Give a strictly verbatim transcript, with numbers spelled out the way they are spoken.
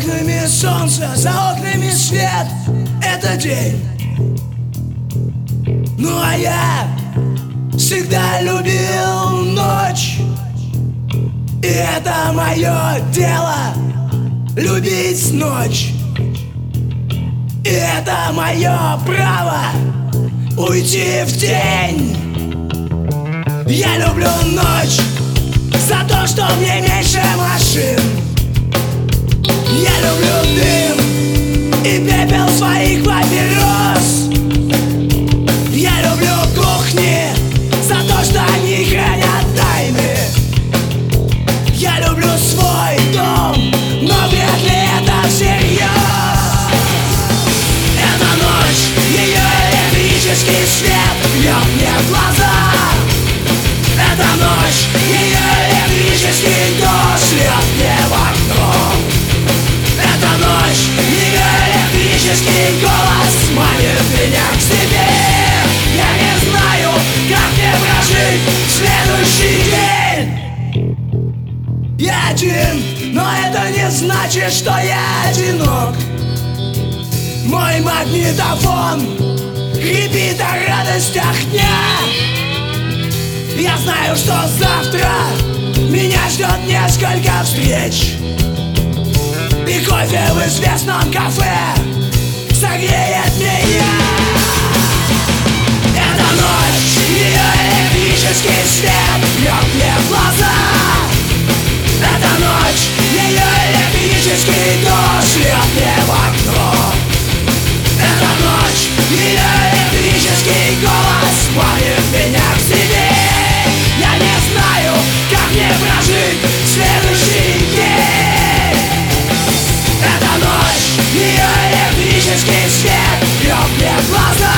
окнами солнце, за окнами свет. Это день. Ну а я всегда любил ночь. И это мое дело — любить ночь. И это мое право — уйти в тень. Я люблю ночь за то, что в ней меньше машин. Я люблю дым и пепел своих папирос. Я люблю кухни за то, что они хранят тайны. Я люблю свой дом, но вряд ли это всерьез. Эта ночь, ее электрический свет бьет мне в глаза. Эта ночь, ее электрический дождь льет мне в окно. Эта ночь, ее электрический голос манит меня к себе. Я не знаю, как мне прожить следующий день. Я один, но это не значит, что я одинок. Мой магнитофон хрипит о радостях дня. Я знаю, что завтра меня ждет несколько встреч. И кофе в известном кафе согреет меня. Эта ночь, ее электрический свет бьет мне в глаза. Эта ночь, ее электрический дождь льет мне в окно. Эта ночь, ее электрический голос манит меня к себе. Я не знаю, как мне прожить следующий день. Эта ночь, ее электрический свет бьет мне в глаза.